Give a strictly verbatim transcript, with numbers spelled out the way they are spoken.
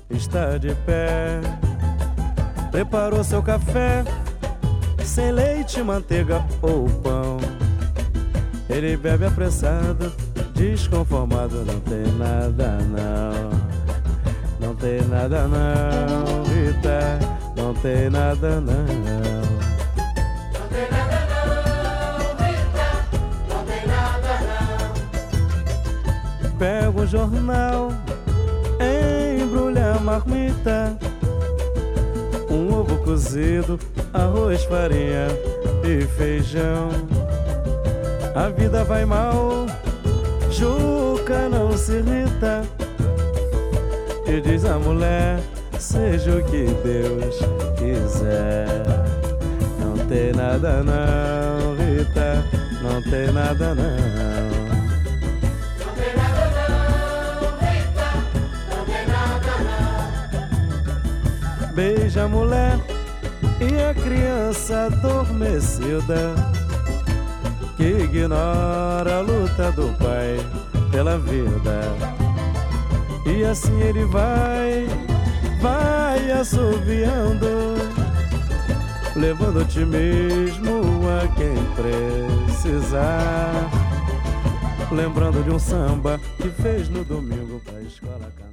está de pé. Preparou seu café, sem leite, manteiga ou pão. Ele bebe apressado, desconformado. Não tem nada não, não tem nada não, Rita, não tem nada não. Não tem nada não, Rita, não tem nada não. Pega o jornal, embrulha a marmita, um ovo cozido, arroz, farinha e feijão. A vida vai mal, Juca não se irrita, e diz a mulher, seja o que Deus quiser. Não tem nada não, Rita, não tem nada não. Não tem nada não, Rita, não tem nada não. Beija a mulher e a criança adormecida, que ignora a luta do pai pela vida. E assim ele vai, vai assoviando, levando otimismo a quem precisar, lembrando de um samba que fez no domingo pra escola.